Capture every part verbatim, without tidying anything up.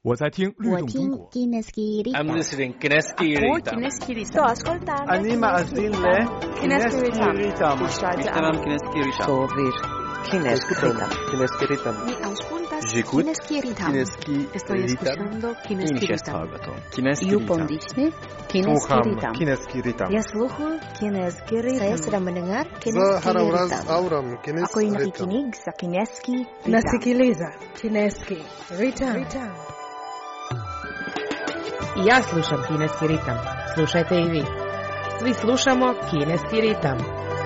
我在听律动中国。 I'm listening Kineski Ritam. Sto ascoltando. אני מאזין ל Kineski Ritam. Ritam. משתמם Kineski Ritam. Sovir Kineski Ritam. Kineski Ritam. Mi auscultas J'écoute Kineski Ritam. Kineski Estoy escuchando Kineski Ritam. Kineski You Ritam. pondisne Kineski Słucham Ritam. Kineski Ritam. Я слухаю Kineski Ritam. Saya sedang mendengar За Kineski Harawraz Ritam. Auram Ako Kineski yung Ritam. nakikinig sa Kineski Ritam. Nasikiliza Kineski Ritam. I ja slušam kineski ritam. Slušajte i vi. Svi slušamo kineski ritam.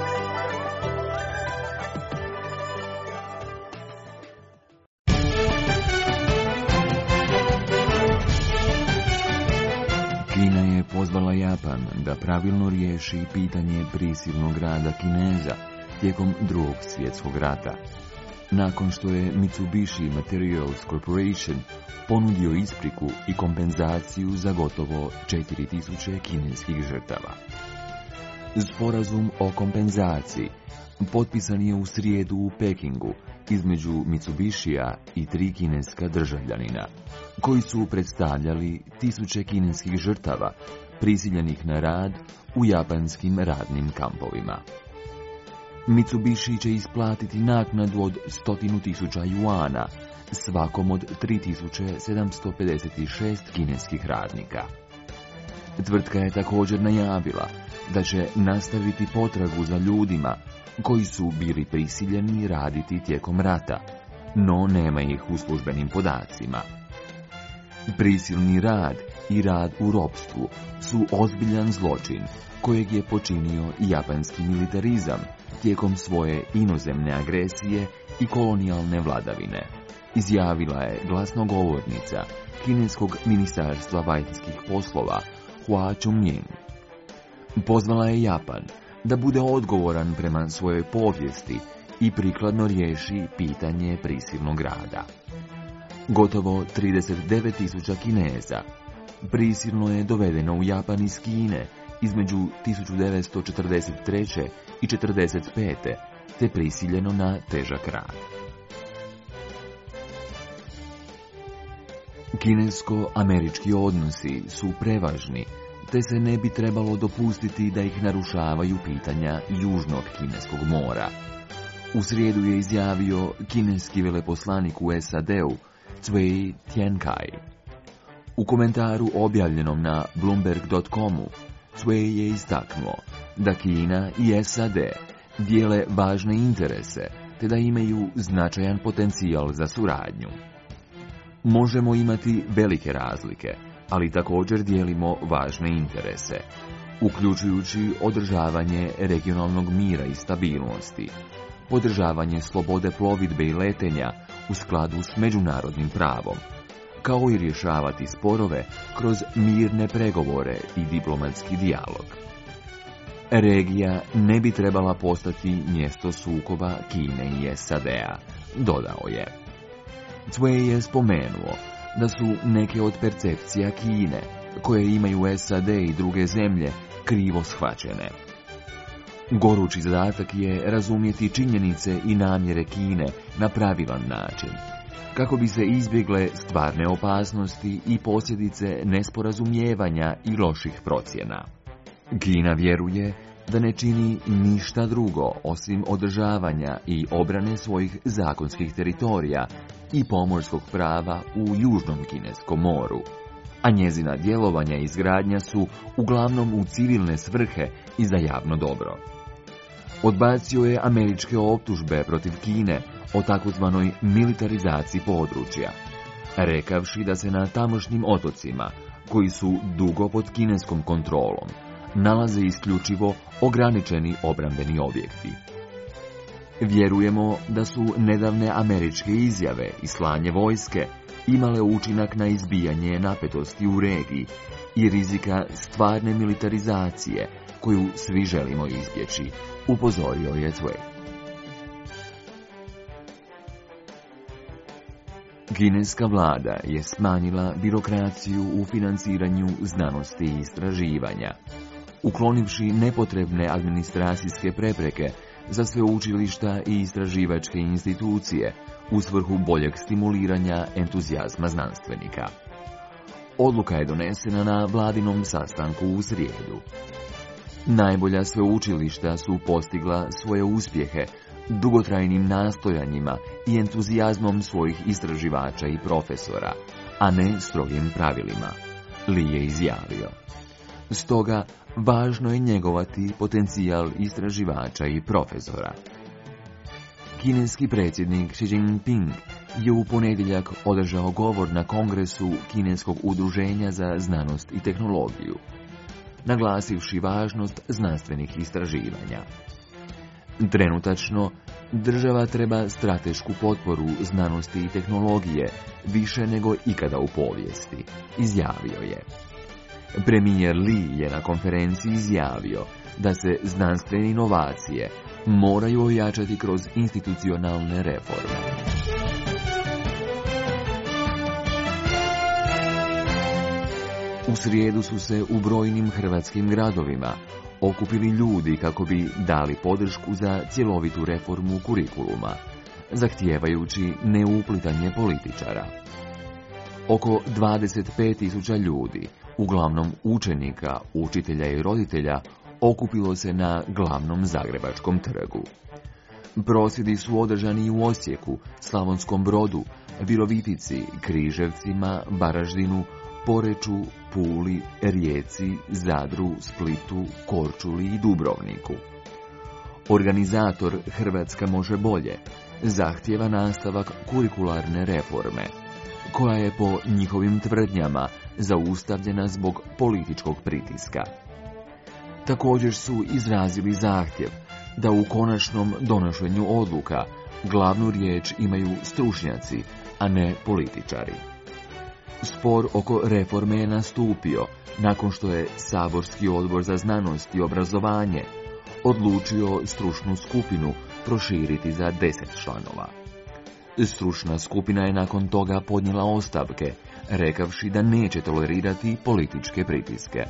Kina je pozvala Japan da pravilno riješi pitanje prisilnog rada Kineza tijekom drugog svjetskog rata. Nakon što je Mitsubishi Materials Corporation ponudio ispriku i kompenzaciju za gotovo četiri tisuće kineskih žrtava. Sporazum o kompenzaciji potpisan je u srijedu u Pekingu između Mitsubishija i tri kineska državljanina, koji su predstavljali tisuće kineskih žrtava prisiljenih na rad u japanskim radnim kampovima. Mitsubishi će isplatiti naknadu od stotinu tisuća juana svakom od tri tisuće sedamsto pedeset šest kineskih radnika. Tvrtka je također najavila da će nastaviti potragu za ljudima koji su bili prisiljeni raditi tijekom rata, no nema ih u službenim podacima. Prisilni rad i rad u ropstvu su ozbiljan zločin kojeg je počinio japanski militarizam tijekom svoje inozemne agresije i kolonijalne vladavine, izjavila je glasnogovornica kineskog ministarstva vanjskih poslova Hua Chunying. Pozvala je Japan da bude odgovoran prema svojoj povijesti i prikladno riješi pitanje prisilnog rada. Gotovo trideset devet tisuća Kineza prisilno je dovedeno u Japan iz Kine između tisuću devetsto četrdeset treće i četrdeset pete te prisiljeno na težak rad. Kinesko-američki odnosi su prevažni, te se ne bi trebalo dopustiti da ih narušavaju pitanja Južnog kineskog mora. U srijedu je izjavio kineski veleposlanik u S A D-u Cui Tiankai. U komentaru objavljenom na Bloomberg dot comu Cui je istaknuo da Kina i S A D dijele važne interese, te da imaju značajan potencijal za suradnju. Možemo imati velike razlike, ali također dijelimo važne interese, uključujući održavanje regionalnog mira i stabilnosti, podržavanje slobode plovidbe i letenja u skladu s međunarodnim pravom, kao i rješavati sporove kroz mirne pregovore i diplomatski dijalog. Regija ne bi trebala postati mjesto sukoba Kine i S A D-a, dodao je. Cui je spomenuo da su neke od percepcija Kine, koje imaju S A D i druge zemlje, krivo shvaćene. Gorući zadatak je razumjeti činjenice i namjere Kine na pravilan način, kako bi se izbjegle stvarne opasnosti i posljedice nesporazumijevanja i loših procjena. Kina vjeruje da ne čini ništa drugo osim održavanja i obrane svojih zakonskih teritorija i pomorskog prava u Južnom kineskom moru, a njezina djelovanja i izgradnja su uglavnom u civilne svrhe i za javno dobro. Odbacio je američke optužbe protiv Kine o takozvanoj militarizaciji područja, rekavši da se na tamošnjim otocima, koji su dugo pod kineskom kontrolom, nalaze isključivo ograničeni obrambeni objekti. Vjerujemo da su nedavne američke izjave i slanje vojske imale učinak na izbijanje napetosti u regiji i rizika stvarne militarizacije koju svi želimo izbjeći, upozorio je Cui. Kineska vlada je smanjila birokraciju u financiranju znanosti i istraživanja, uklonivši nepotrebne administracijske prepreke za sveučilišta i istraživačke institucije u svrhu boljeg stimuliranja entuzijazma znanstvenika. Odluka je donesena na vladinom sastanku u srijedu. Najbolja sveučilišta su postigla svoje uspjehe dugotrajnim nastojanjima i entuzijazmom svojih istraživača i profesora, a ne strogim pravilima, Li je izjavio. Stoga, važno je njegovati potencijal istraživača i profesora. Kineski predsjednik Xi Jinping je u ponedjeljak održao govor na kongresu Kineskog udruženja za znanost i tehnologiju, naglasivši važnost znanstvenih istraživanja. Trenutačno, država treba stratešku potporu znanosti i tehnologije više nego ikada u povijesti, izjavio je. Premijer Li je na konferenciji izjavio da se znanstvene inovacije moraju ojačati kroz institucionalne reforme. U srijedu su se u brojnim hrvatskim gradovima okupili ljudi kako bi dali podršku za cjelovitu reformu kurikuluma, zahtijevajući neuplitanje političara. Oko dvadeset pet tisuća ljudi, uglavnom učenika, učitelja i roditelja, okupilo se na glavnom zagrebačkom trgu. Prosvjedi su održani u Osijeku, Slavonskom Brodu, Virovitici, Križevcima, Varaždinu, Poreču, Puli, Rijeci, Zadru, Splitu, Korčuli i Dubrovniku. Organizator Hrvatska može bolje zahtijeva nastavak kurikularne reforme, koja je po njihovim tvrdnjama zaustavljena zbog političkog pritiska. Također su izrazili zahtjev da u konačnom donošenju odluka glavnu riječ imaju stručnjaci, a ne političari. Spor oko reforme je nastupio nakon što je Saborski odbor za znanost i obrazovanje odlučio stručnu skupinu proširiti za deset članova. Stručna skupina je nakon toga podnijela ostavke, rekavši da neće tolerirati političke pritiske.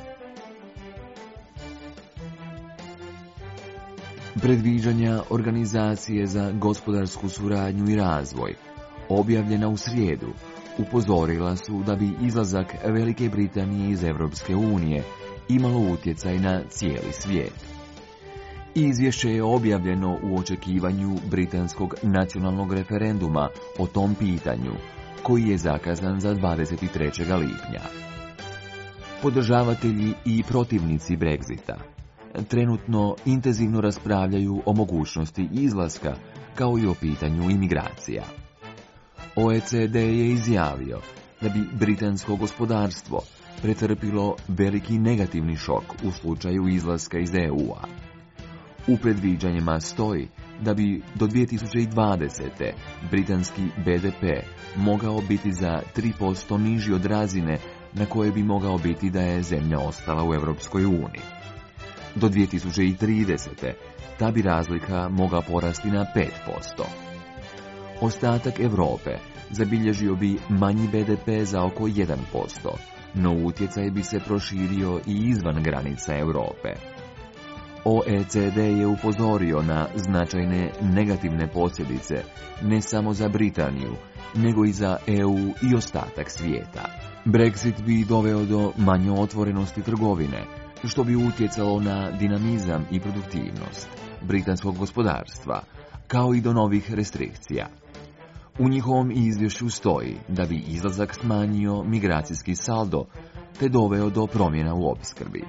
Predviđanja Organizacije za gospodarsku suradnju i razvoj, objavljena u srijedu, upozorila su da bi izlazak Velike Britanije iz Europske unije imalo utjecaj na cijeli svijet. Izvješće je objavljeno u očekivanju britanskog nacionalnog referenduma o tom pitanju, koji je zakazan za dvadeset trećeg lipnja. Podržavatelji i protivnici Brexita trenutno intenzivno raspravljaju o mogućnosti izlaska, kao i o pitanju imigracija. O E C D je izjavio da bi britansko gospodarstvo pretrpilo veliki negativni šok u slučaju izlaska iz E U-a. U predviđanjima stoji da bi do dvije tisuće dvadesete. britanski B D P mogao biti za tri posto niži od razine na koje bi mogao biti da je zemlja ostala u Europskoj uniji. Do dvije tisuće tridesete. ta bi razlika mogla porasti na pet posto. Ostatak Europe zabilježio bi manji B D P za oko jedan posto, no utjecaj bi se proširio i izvan granica Europe. O E C D je upozorio na značajne negativne posljedice ne samo za Britaniju, nego i za E U i ostatak svijeta. Brexit bi doveo do manje otvorenosti trgovine, što bi utjecalo na dinamizam i produktivnost britanskog gospodarstva, kao i do novih restrikcija. U njihovom izvješću stoji da bi izlazak smanjio migracijski saldo te doveo do promjena u opskrbi.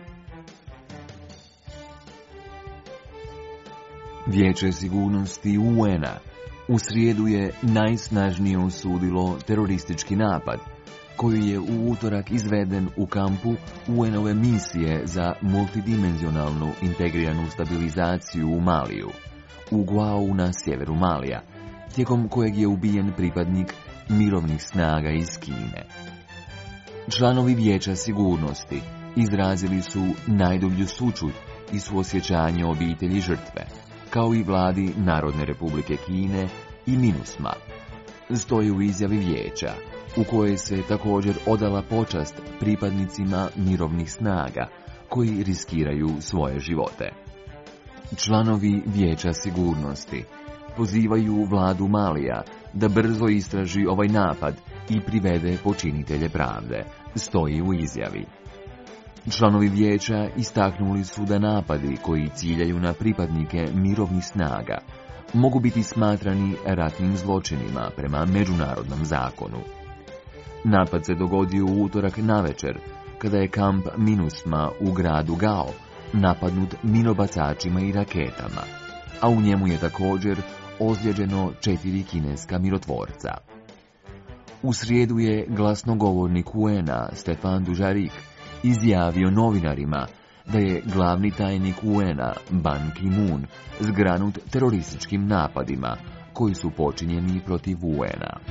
Vijeće sigurnosti U N-a u srijedu je najsnažnije osudilo teroristički napad koji je u utorak izveden u kampu U N-ove misije za multidimenzionalnu integriranu stabilizaciju u Maliju, u Guau na sjeveru Malija, tijekom kojeg je ubijen pripadnik mirovnih snaga iz Kine. Članovi Vijeća sigurnosti izrazili su najdublju sućut i suosjećanje obitelji žrtve, kao i vladi Narodne Republike Kine i MINUSMA, stoji u izjavi Vijeća, u kojoj se također odala počast pripadnicima mirovnih snaga koji riskiraju svoje živote. Članovi Vijeća sigurnosti pozivaju vladu Malija da brzo istraži ovaj napad i privede počinitelje pravde, stoji u izjavi. Članovi vijeća istaknuli su da napadi koji ciljaju na pripadnike mirovnih snaga mogu biti smatrani ratnim zločinima prema međunarodnom zakonu. Napad se dogodio u utorak navečer, kada je kamp MINUSMA u gradu Gao napadnut minobacačima i raketama, a u njemu je također ozlijeđeno četiri kineska mirotvorca. U srijedu je glasnogovornik U N A Stefan Dujarric izjavio novinarima da je glavni tajnik U N A Ban Ki-moon zgranut terorističkim napadima koji su počinjeni protiv U N A.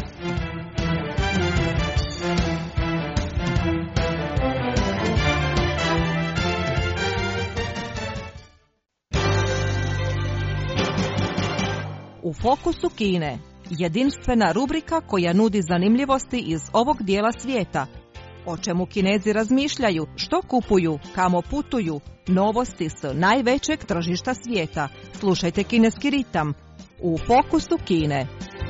U fokusu Kine, jedinstvena rubrika koja nudi zanimljivosti iz ovog dijela svijeta. O čemu Kinezi razmišljaju, što kupuju, kamo putuju, novosti s najvećeg tržišta svijeta. Slušajte Kineski ritam u fokusu Kine.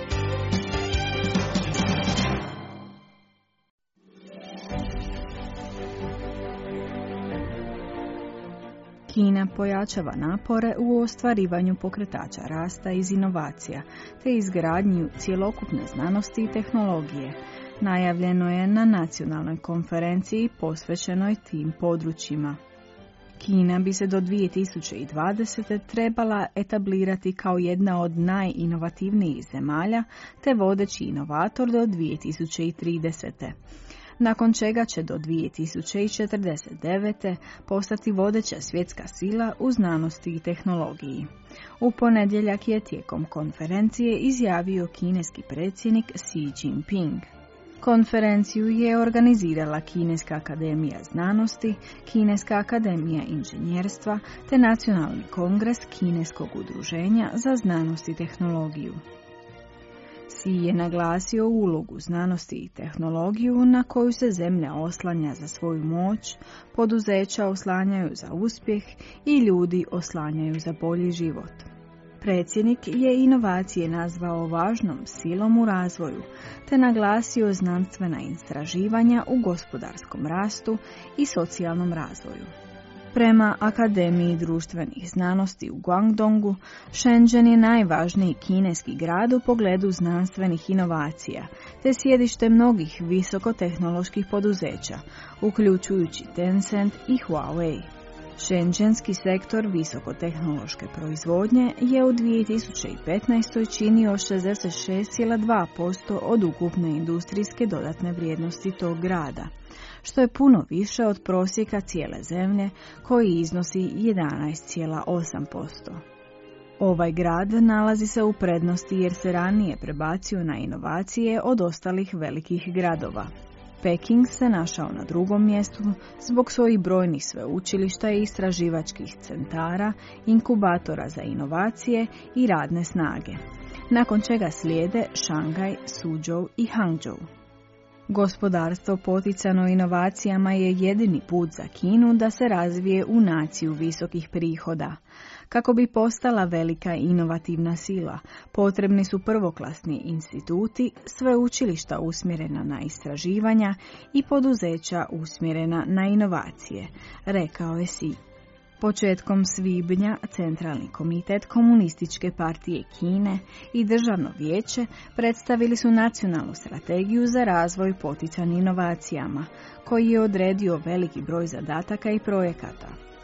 Kina pojačava napore u ostvarivanju pokretača rasta iz inovacija te izgradnju cjelokupne znanosti i tehnologije. Najavljeno je na nacionalnoj konferenciji posvećenoj tim područjima. Kina bi se do dvije tisuće dvadesete. trebala etablirati kao jedna od najinovativnijih zemalja te vodeći inovator do dvije tisuće tridesete. Nakon čega će do dvije tisuće četrdeset devete. postati vodeća svjetska sila u znanosti i tehnologiji. U ponedjeljak je tijekom konferencije izjavio kineski predsjednik Xi Jinping. Konferenciju je organizirala Kineska akademija znanosti, Kineska akademija inženjerstva te Nacionalni kongres Kineskog udruženja za znanost i tehnologiju. Xi je naglasio ulogu znanosti i tehnologiju na koju se zemlja oslanja za svoju moć, poduzeća oslanjaju za uspjeh i ljudi oslanjaju za bolji život. Predsjednik je inovacije nazvao važnom silom u razvoju, te naglasio znanstvena istraživanja u gospodarskom rastu i socijalnom razvoju. Prema Akademiji društvenih znanosti u Guangdongu, Shenzhen je najvažniji kineski grad u pogledu znanstvenih inovacija, te sjedište mnogih visokotehnoloških poduzeća, uključujući Tencent i Huawei. Shenzhenski sektor visokotehnološke proizvodnje je u dvije tisuće petnaestoj. činio šezdeset šest zarez dva posto od ukupne industrijske dodatne vrijednosti tog grada, što je puno više od prosjeka cijele zemlje koji iznosi jedanaest zarez osam posto. Ovaj grad nalazi se u prednosti jer se ranije prebacio na inovacije od ostalih velikih gradova. Peking se našao na drugom mjestu zbog svojih brojnih sveučilišta i istraživačkih centara, inkubatora za inovacije i radne snage, nakon čega slijede Šangaj, Suzhou i Hangzhou. Gospodarstvo poticano inovacijama je jedini put za Kinu da se razvije u naciju visokih prihoda. Kako bi postala velika inovativna sila, potrebni su prvoklasni instituti, sveučilišta usmjerena na istraživanja i poduzeća usmjerena na inovacije, rekao je Xi. Početkom svibnja Centralni komitet Komunističke partije Kine i Državno vijeće predstavili su nacionalnu strategiju za razvoj potican inovacijama, koji je odredio veliki broj zadataka i projekata.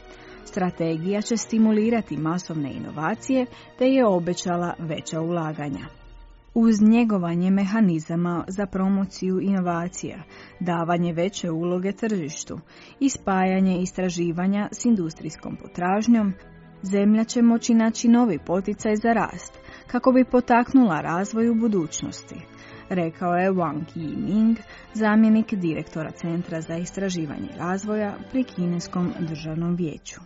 Strategija će stimulirati masovne inovacije te je obećala veća ulaganja. Uz njegovanje mehanizama za promociju inovacija, davanje veće uloge tržištu i spajanje istraživanja s industrijskom potražnjom, zemlja će moći naći novi poticaj za rast, kako bi potaknula razvoj u budućnosti, rekao je Wang Yiming, zamjenik direktora Centra za istraživanje razvoja pri Kineskom državnom vijeću.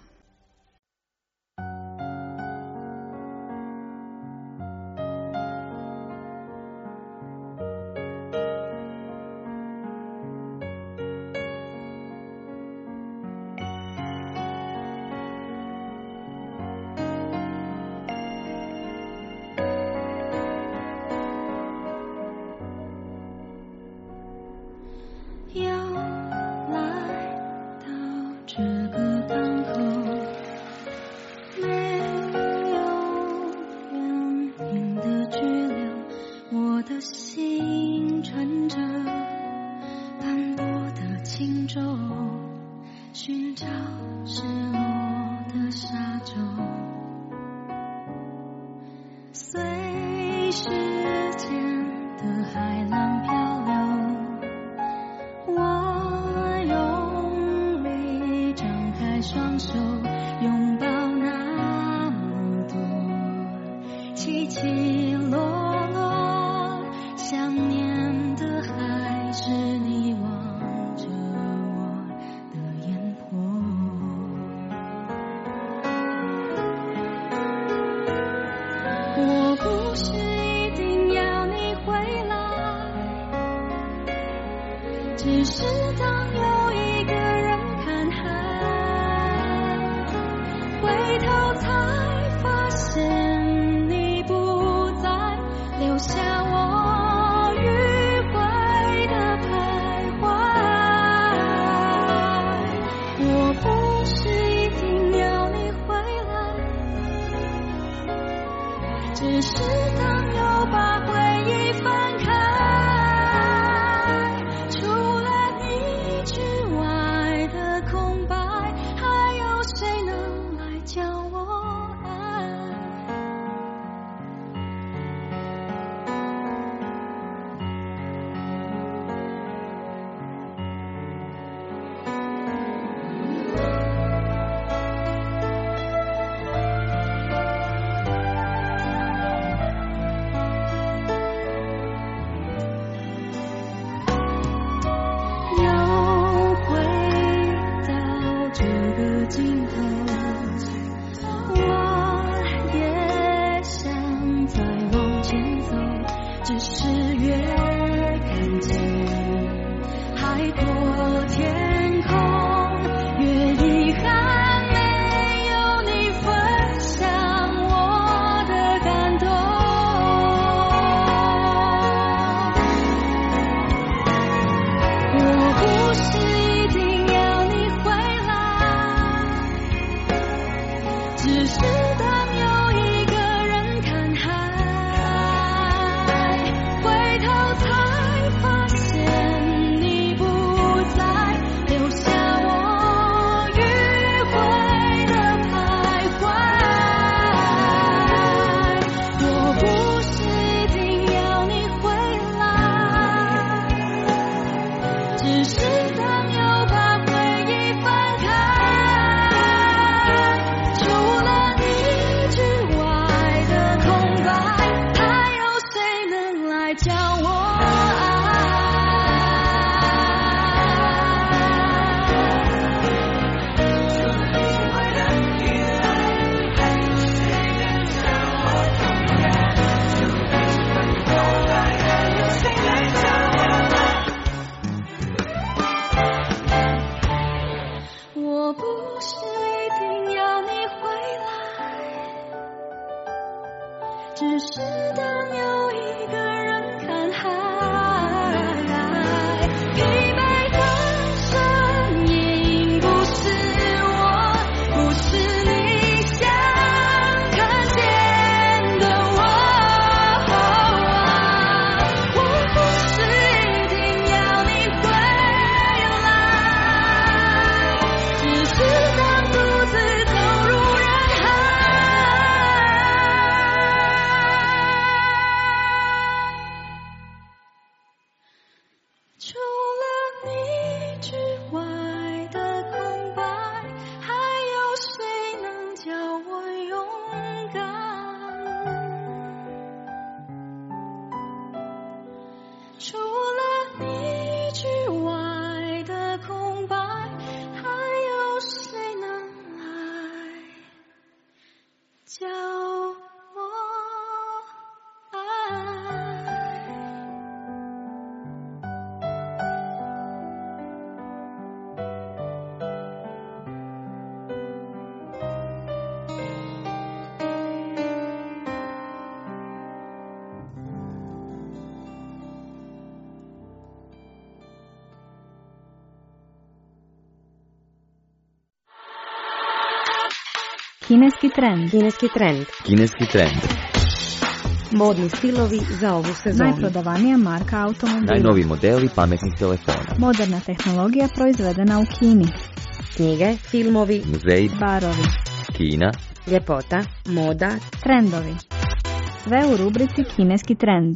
Kineski trend. Kineski trend. Kineski trend. Modni stilovi za ovu sezonu. Najprodavanija marka automobila. Najnoviji modeli pametnih telefona. Moderna tehnologija proizvedena u Kini. Knjige, filmovi, muzeji, barovi, Kina, ljepota, moda, trendovi. Sve u rubrici Kineski trend.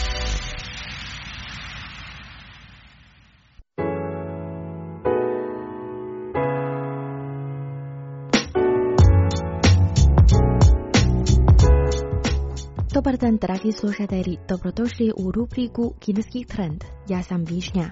Dobar dan, dragi slušatelji, dobrodošli u rubriku Kineski trend. Ja sam Višnja.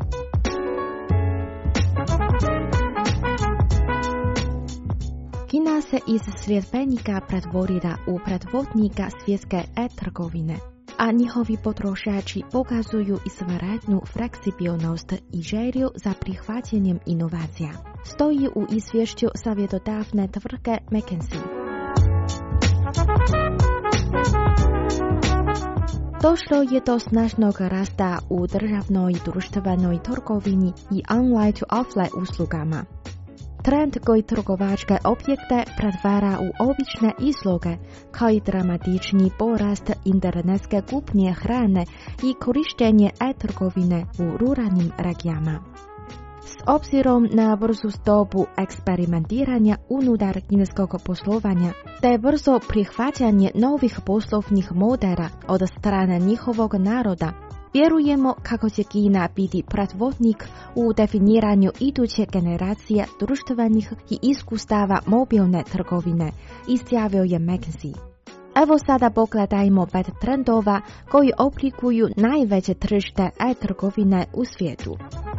Kina se iz sljedbenika pretvorila u predvodnika svjetske e-trgovine, a njihovi potrošači pokazuju izvanrednu fleksibilnost i želju za prihvaćanjem inovacija. Stoji u izvješću savjetodavne tvrtke McKinsey. Došlo je do snažnog rasta u državnoj društvenoj trgovini i online to offline uslugama. Trend koji trgovačke objekte pretvara u obične izloge, kao i dramatični porast internetske kupnje hrane i korištenje e-trgovine u ruralnim regijama. S obzirom na brzu stopu eksperimentiranja unutar kineskog poslovanja, te brzo prihvaćanje novih poslovnih modela od strane njihovog naroda, vjerujemo kako će Kina biti predvodnik u definiranju iduće generacije društvenih i iskustava mobilne trgovine, izjavio je McKinsey. Evo sada pogledajmo pet trendova koji oblikuju najveće tržište e-trgovine u svijetu.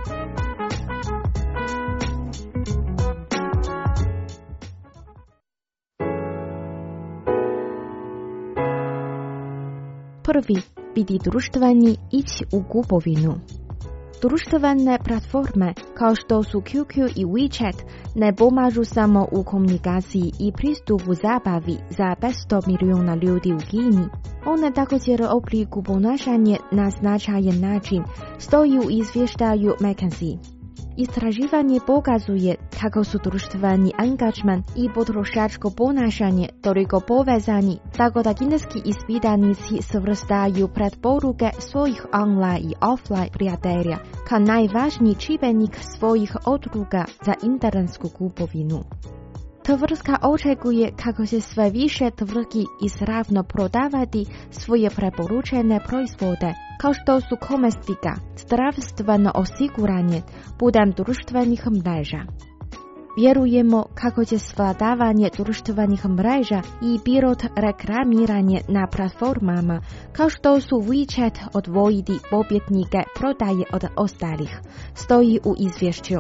Prvi, biti društveni, ići u kupovinu. Društvene platforme kao što su Q Q i WeChat ne pomažu samo u komunikaciji i pristupu zabavi za petsto milijuna ljudi u Kini. One također obliku ponašanje na značajan način, stoji u izvještaju McKinsey. Istraživanje pokazuje kako su društveni angažman i potrošačko ponašanje toliko povezani, tako da kineski ispitanici svrstaju preporuke svojih online i offline prijatelja kao najvažniji čimbenik svojih odluka za internetsku kupovinu. Tvrtka očekuje kako će sve više tvrtki izravno prodavati svoje preporučene proizvode, kao što su kozmetika, zdravstveno osiguranje putem društvenih mreža. Vjerujemo kako će svladavanje društvenih mreža i pilot reklamiranje na platformama kao što su WeChat odvojiti pobjednike prodaje od ostalih, stoji u izvješću.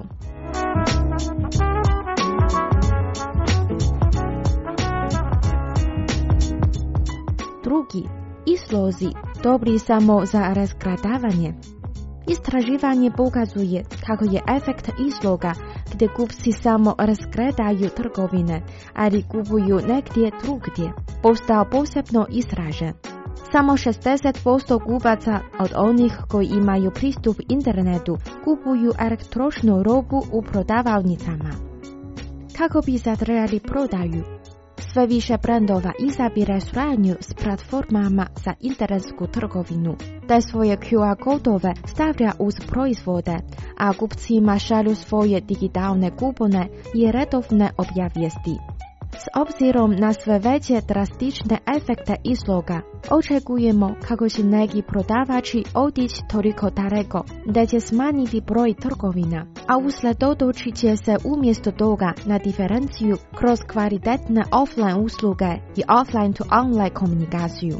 Drugi, izlozi dobri samo za razgledavanje. Istraživanje pokazuje kako je efekt izloga gdje kupci samo razgledaju trgovine, ali kupuju negdje drugdje, postao posebno izražen. Samo šezdeset posto kupaca od onih koji imaju pristup internetu kupuju elektroničnu robu u prodavaonicama. Kako bi zadržali prodaju, sve više brendova izabire suradnju s platformama za internetsku trgovinu, te svoje Q R kodove stavlja uz proizvode, a kupcima šalju svoje digitalne kupone i redovne obavijesti. S obzirom na sve veće drastične efekte izloga, očekujemo kako će neki prodavači otići toliko daleko da će smanjiti broj trgovina, a usredotočit će se umjesto toga na diferenciju kroz kvalitetne offline usluge i offline to online komunikaciju.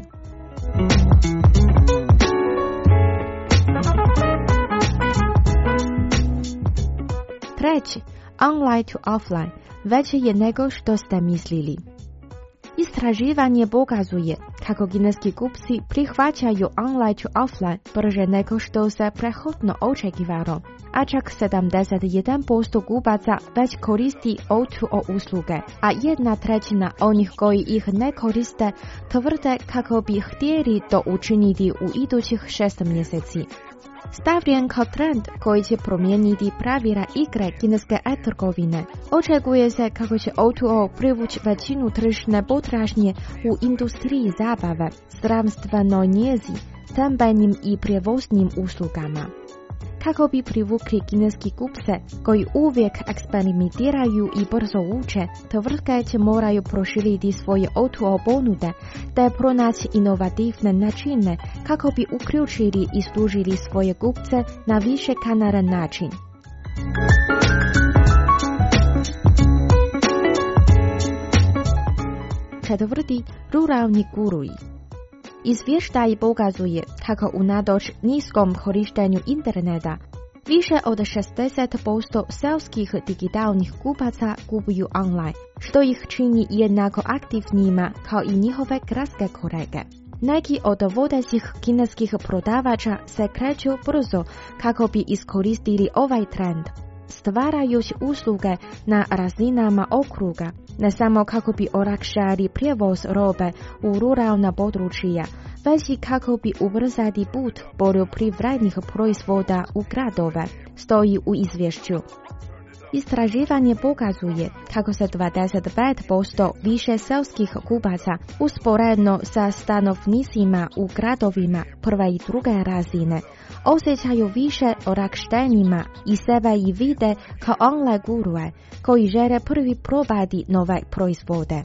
Treći, online to offline, veće je nego što ste mislili. Istraživanje pokazuje kako kineski kupci prihvaćaju online to offline brže nego što se prethodno očekivalo, a čak sedamdeset jedan posto kupaca već koristi O dva O usluge, a jedna trećina onih koji ih ne koriste tvrde kako bi htjeli to učiniti u idućih šest mjeseci. Stavljen kao trend koji će promijeniti pravila igre kineske e-trgovine, očekuje se kako će O dva O privući većinu tržišne potražnje u industriji zabave, zdravstvenoj njezi, stambenim i prijevoznim uslugama. Kako bi privukli kineski kupce koji uvijek eksperimentiraju i brzo uče, tvrtke će moraju proširiti svoje O dva O ponude te pronaći inovativne načine kako bi uključili i služili svoje kupce na više kanalan način. Četvrti, ruralni guruji. Izvještaj pokazuje kako unatoč niskom korištenju interneta više od šezdeset posto selskih digitalnih kupaca kupuju online, što ih čini jednako aktivnima kao i njihove gradske kolege. Neki od vodećih kineskih prodavača se kreću brzo kako bi iskoristili ovaj trend, stvarajući usluge na razinama okruga, ne samo kako bi olakšali prijevoz robe u ruralna područja, već i kako bi ubrzali put poljoprivrednih proizvoda u gradove, stoji u izvješću. Istraživanje pokazuje kako se dvadeset pet posto više selskih kupaca usporedno sa stanovnicima u gradovima prve i druge razine osjećaju više olakštenima i sebe i vide kao online gurue koji žele prvi probati nove proizvode.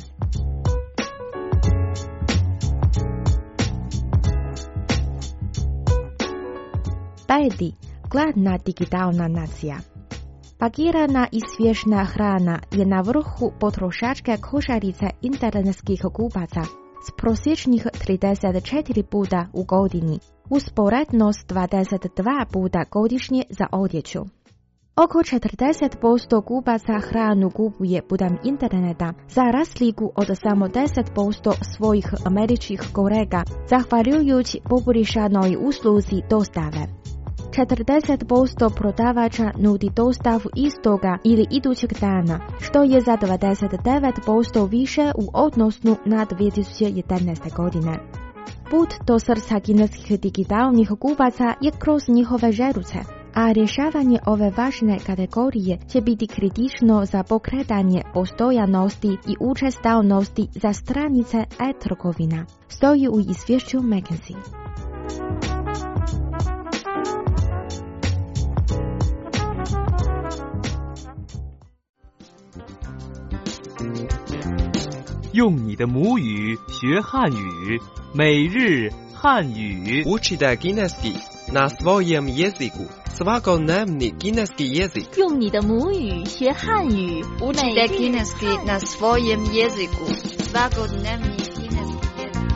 Peti, gladna digitalna nacija. Pakirana i svježna hrana je na vrhu potrošačke košarice internetskih kupaca s prosječnih trideset četiri puta u godini, usporedno s dvadeset dva puta godišnje za odjeću. Oko četrdeset posto kupaca hranu kupuje putem interneta, za razliku od samo deset posto svojih američkih kolega, zahvaljujući poboljšanoj usluzi dostave. četrdeset posto prodavača nudi dostavu istoga ili idućeg dana, što je za dvadeset devet posto više u odnosu na dvije tisuće jedanaeste. godine. Put do srca kineskih digitalnih kupaca je kroz njihove želuce, a rješavanje ove važne kategorije će biti kritično za pokretanje postojanosti i učestalnosti za stranice e-trgovina, stoji u izvješću McKinsey. 用你的母语学汉语，每日汉语。 Učite kineski na svojem jeziku. Svakodnevni kineski jezik. 用你的母语学汉语。 Učite kineski na svojem jeziku. Svakodnevni kineski jezik.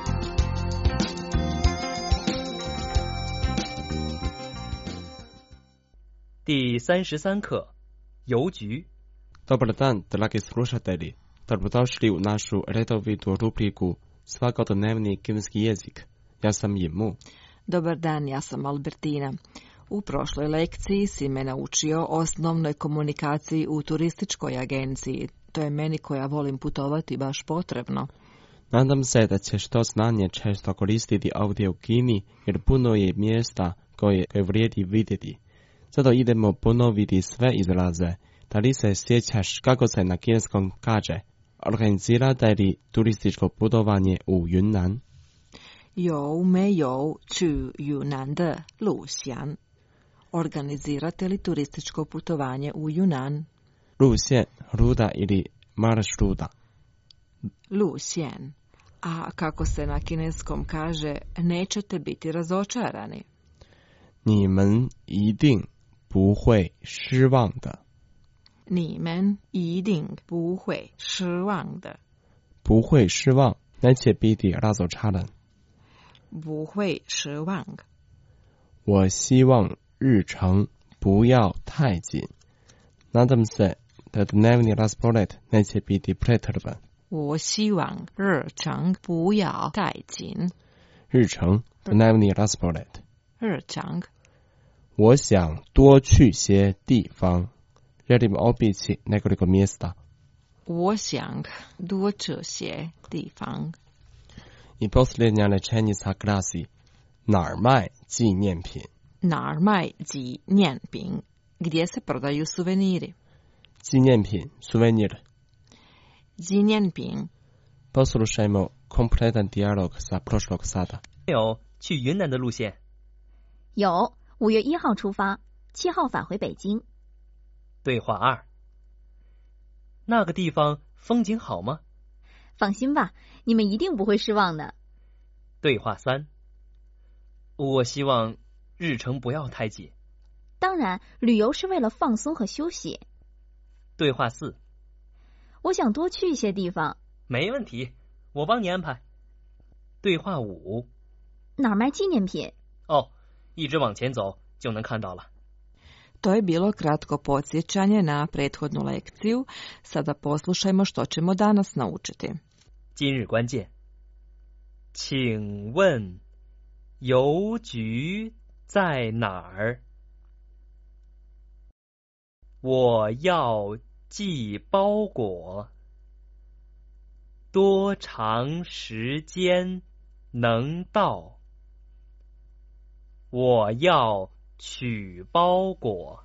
第三十三课，邮局。 Dobar dan, dragi slušatelji. Dobrodošli u našu redovitu rubriku Svakodnevni kineski jezik. Ja sam Jimu. Dobar dan, ja sam Albertina. U prošloj lekciji si me naučio osnovnoj komunikaciji u turističkoj agenciji. To je meni koja volim putovati baš potrebno. Nadam se da ćeš to znanje često koristiti ovdje u Kini, jer puno je mjesta koje, koje vrijedi vidjeti. Zato idemo ponoviti sve izraze. Da li se sjećaš kako se na kineskom kaže? Organizirate li turističko putovanje u Yunnan? 有没有去云南的路线? Organizirate li turističko putovanje u Yunnan? 路线, ruta ili maršruta. 路线. A kako se na kineskom kaže, nećete biti razočarani. 你们一定不会失望的。 你们一定不会失望的。 不会失望, neće biti razočaran. 不会失望。 我希望日程不要太紧. Nadam se da dnevni raspored neće biti pretreban. 我希望日程不要太紧。 日程, dnevni raspored. 日程。 我想多去些地方. Želim obići nekoliko mjesta. 我想多去些地方。 I posljednja rečenica glasi, 哪儿卖纪念品? 哪儿卖纪念品? Gdje se prodaju suveniri? 纪念品 suvenir. 纪念品. Poslušajmo kompletan dijalog sa prošlog sata. 有去云南的路线。 有，五月一号出发，七号返回北京。 对话二。那个地方风景好吗？ 放心吧，你们一定不会失望的。 对话三。我希望日程不要太紧。 当然，旅游是为了放松和休息。 对话四。 我想多去一些地方。 没问题，我帮你安排。对话五。 哪儿卖纪念品？ 哦，一直往前走就能看到了。 To je bilo kratko podsjećanje na prethodnu lekciju. Sada poslušajmo što ćemo danas naučiti. 今日关键。请问邮局在哪儿？我要寄包裹。多长时间能到？我要取包裹。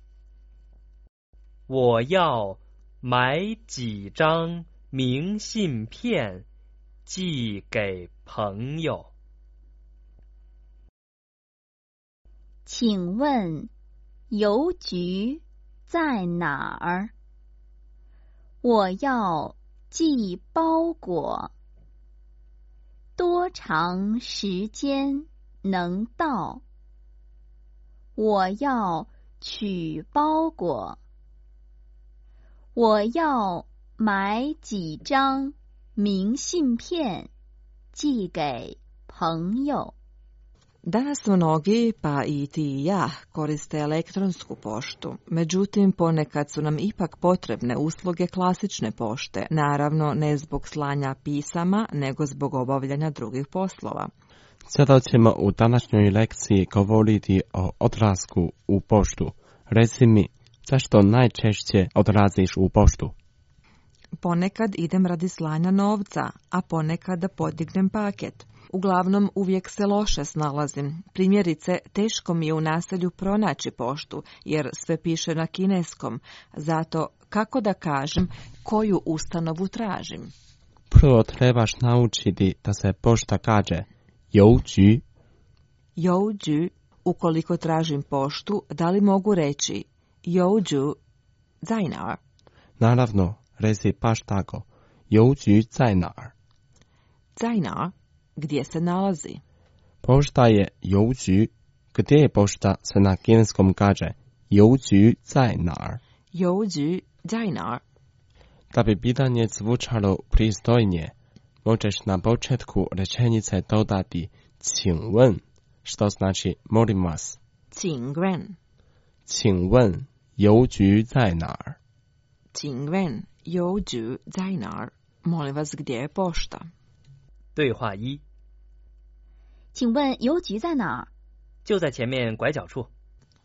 我要买几张明信片寄给朋友。 请问邮局在哪儿？我要寄包裹。多长时间能到？我要取包裹。我要买几张明信片寄给朋友。 Danas mnogi, pa i ti i ja, koriste elektronsku poštu. Međutim, ponekad su nam ipak potrebne usluge klasične pošte, naravno ne zbog slanja pisama, nego zbog obavljanja drugih poslova. Sada ćemo u današnjoj lekciji govoriti o odlasku u poštu. Reci mi, zašto najčešće odlaziš u poštu? Ponekad idem radi slanja novca, a ponekad da podignem paket. Uglavnom uvijek se loše snalazim. Primjerice, teško mi je u naselju pronaći poštu, jer sve piše na kineskom. Zato, kako da kažem, koju ustanovu tražim? Prvo trebaš naučiti da se pošta kaže邮局. 邮局. Ukoliko tražim poštu, da li mogu reći邮局在哪儿? Naravno, reci baš tako. 邮局在哪儿? 在哪儿? Gdje se nalazi? Pošta je 邮局. Gdje je pošta se na kineskom kaže 邮局在哪儿? 邮局在哪儿? Da bi pitanje zvučalo pristojnije, možeš na početku rečenice dodati 请问, što znači molim vas. 请问请问邮局在哪儿? 请问邮局在哪儿? Molim vas, gdje je pošta? 对话一。 请问邮局在哪儿？ 就在前面拐角处。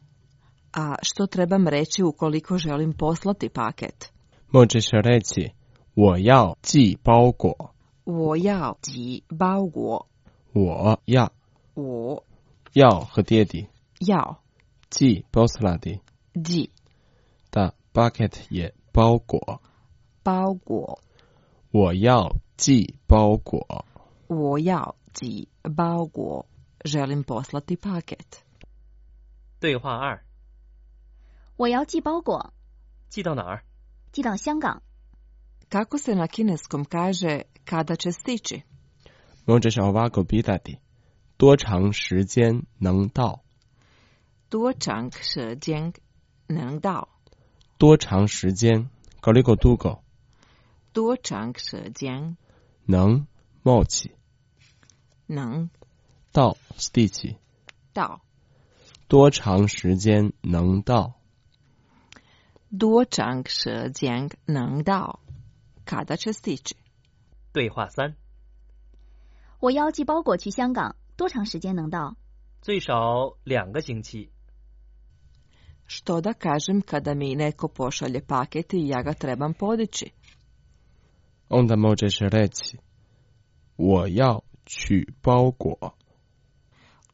A što trebam reći ukoliko želim poslati paket? Možeš reći 我要寄包裹。 我要寄包裹。 我要。 我要和爹地。 要。 寄 poslati。 寄。 Da paket je 包裹。 包裹。 我要寄包裹。 我要寄包裹。Želim poslati paket. 对话二。 我要寄包裹。 寄到哪儿？ 寄到香港。 Kako se na kineskom kaže kada će stići? Možeš ovako pitati. 多长时间能到？ 多长时间能到？ 多长时间 koliko dugo? 多长时间能 moći 能到 stići 到多长时间能到多长时间能到 kada će stići 对话三。 我要寄包裹去香港，多长时间能到？ 最少两个星期。 Što da kažem kada mi neko pošalje paket i ja ga trebam podići? Onda možeš reći 我要取包裹。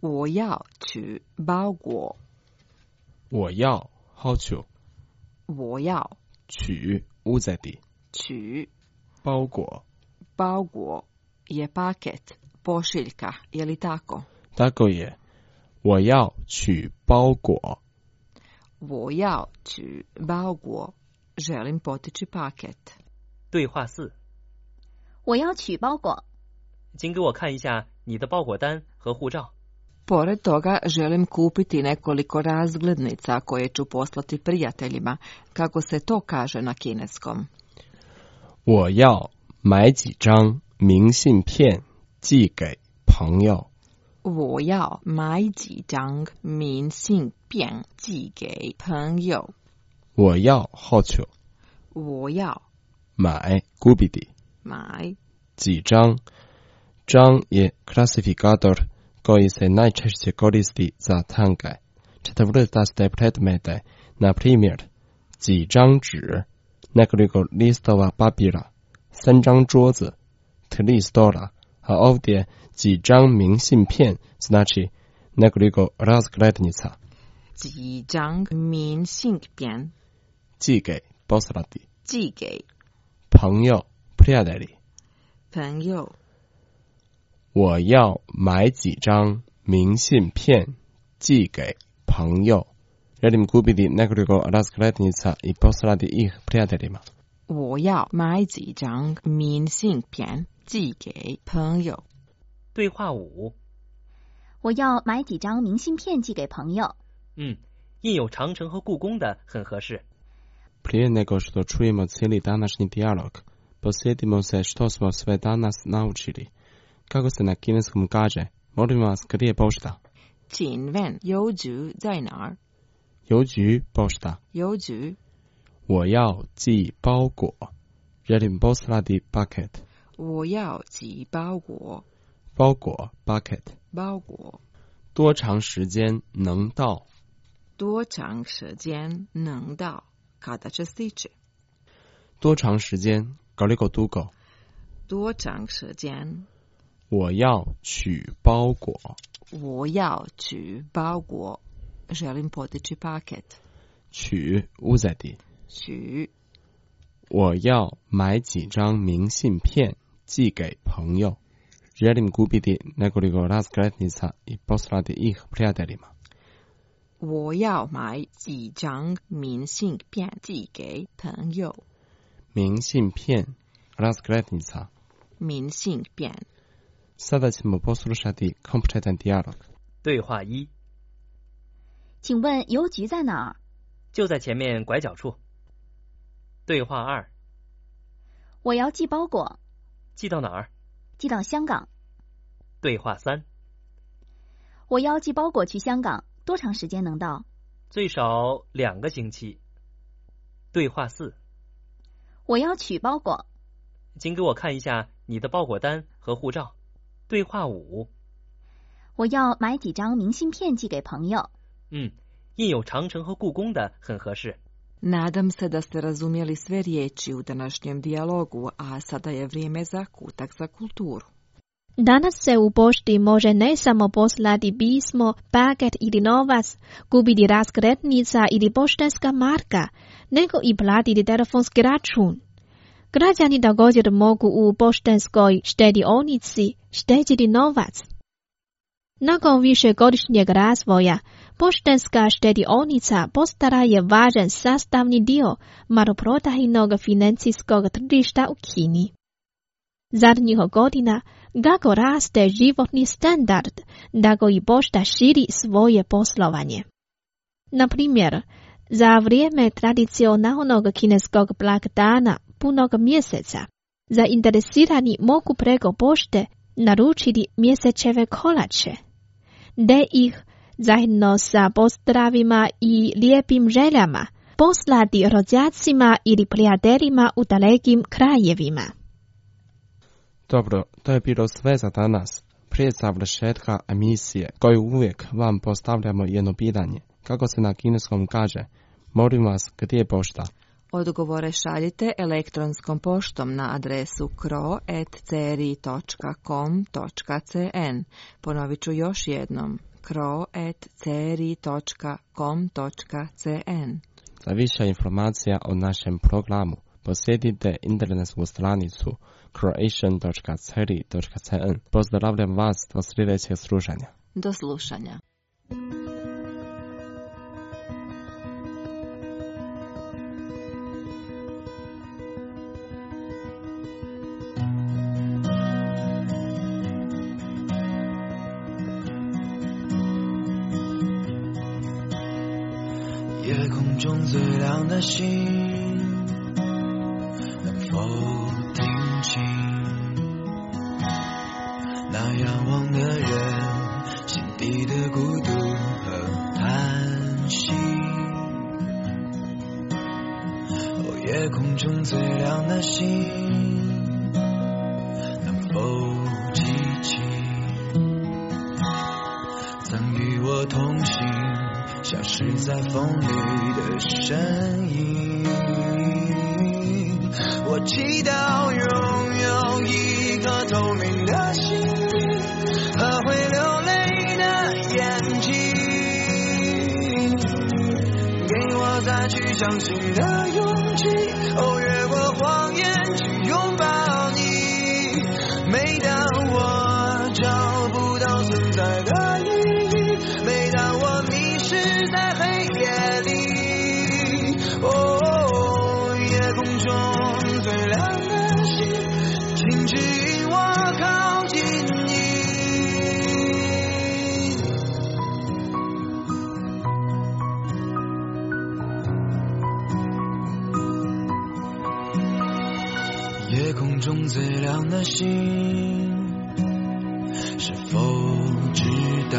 我要取包裹。 我要好久。 我要取 uzeti。 取包裹。 包裹je paket, pošiljka, je li tako? Tako je. 我要取包裹。 我要取包裹。želim potići paket。 对话四。 我要取包裹。 请给我看一下你的包裹单和护照。 Pored toga želim kupiti nekoliko razglednica koje ću poslati prijateljima, kako se to kaže na kineskom. 我要买几张明信片寄给朋友。 我要买几张明信片寄给朋友。 我要好久。 我要买 kupiti。 买几张。张je klasifikator koji se najčešće koristi za tanke. četvrtaste predmete, na primjer, 几张纸 nekoliko listova papira, 三张桌子 tri stola, a ovdje 几张明信片 znači nekoliko razglednica. 几张明信片寄给 poslati. 寄给朋友 prijatelji. 朋友。 我要买几张明信片寄给朋友。Želim kupiti nekoliko razglednica i poslati ih prijateljima. 我要买几张明信片寄给朋友。 对话五。 我要买几张明信片寄给朋友。 嗯，印有长城和故宫的很合适。 Prije nego što čujemo cijeli današnji dijalog, posjetimo se što smo sve danas naučili. Kako se na kineskom kaže, molim vas, gdje je pošta? 请问邮局在哪儿？ 邮局 pošta。 邮局。 我要寄包裹。Želim poslati paket。 我要寄包裹。 包裹 paket。 包裹。 多长时间能到？ 多长时间能到？Kada će stići? 多长时间 koliko dugo? 多长时间？ 我要取包裹。 我要取包裹。želim podići paket。 取 uzeti。 取。 我要买几张明信片寄给朋友。Želim kupiti nekoliko razglednica i poslati ih prijateljima. 我要买几张明信片寄给朋友。 明信片 razglednica。 明信片。 Sada ćemo poslušati kompletan dijalog. 对话一。 请问邮局在哪儿？ 就在前面拐角处。对话二。 我要寄包裹。 寄到哪儿？ 寄到香港。 对话三。 我要寄包裹去香港，多长时间能到？ 最少两个星期。对话四。 我要取包裹。 请给我看一下你的包裹单和护照。对话五。 我要买几张明信片寄给朋友。 嗯，印有长城和故宫的很合适。 Nadam se da ste razumjeli sve riječi u današnjem dijalogu, a sada je vrijeme za kutak za kulturu. Danas se u pošti može ne samo poslati pismo, paket ili novac, kupiti razglednica ili poštanska marka, nego i platiti telefonski račun. Građani također mogu u poštanskoj štedionici štediti novac. Nakon višegodišnjeg razvoja, poštanska štedionica postala je važan sastavni dio maloprodajnog financijskog tržišta u Kini. Zadnjih godina, kako raste životni standard, tako i pošta širi svoje poslovanje. Na primjer, za vrijeme tradicionalnog kineskog blagdana punog mjeseca, zainteresirani mogu preko pošte naručiti mjesečeve kolače, da ih zajedno sa pozdravima i lijepim željama poslati rođacima ili prijateljima u dalekim krajevima. Dobro, to je bilo sve za danas. Prije završetka emisije, koju uvijek vam postavljamo jedno pitanje. Kako se na kineskom kaže? Molim vas, gdje je pošta? Odgovore šaljite elektronskom poštom na adresu kro at c r i točka com točka c n. Ponovit ću još jednom. kro at ceri točka com točka cn. Za više informacija o našem programu posjetite internetsku stranicu croatian točka ceri točka cn. Pozdravljam vas do sljedećeg slušanja. Do slušanja. 夜空中最亮的星，能否听清那仰望的人心底的孤独和叹息？哦，夜空中最亮的星，能否记起曾与我同行消失在风里的身影？我祈祷拥有一颗透明的心灵和会流泪的眼睛，给我再去相信的勇气，哦，越过谎言去拥抱你。每当我找不到存在的意义，每当我迷失在黑夜里，哦，夜空中最亮的星，请指引我靠近你。夜空中最亮的星，是否知道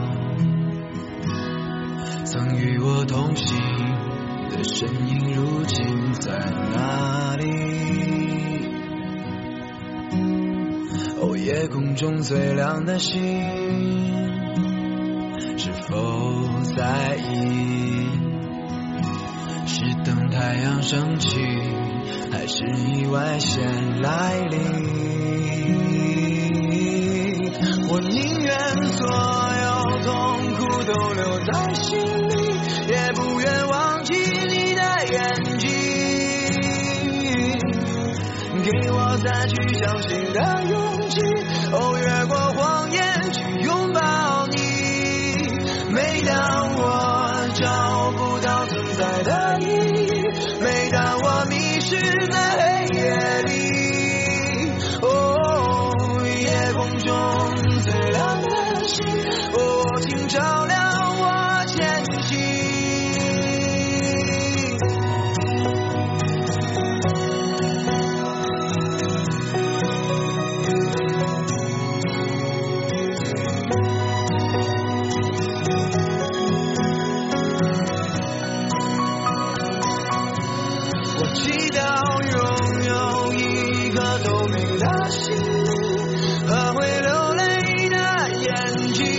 曾与我同行的身影如今在哪里？哦，夜空中最亮的星，是否在意是等太阳升起，还是意外先来临？我宁愿所有痛苦都留在心里，也不愿忘记你的眼睛，给我再去相信的勇气，哦，越过谎言去拥抱你。每当我找不到存在的意义，每当我迷失在黑夜里，哦，夜空中最亮的星，哦，请照亮我前行。我祈祷拥有一颗透明的心和会流泪的眼睛，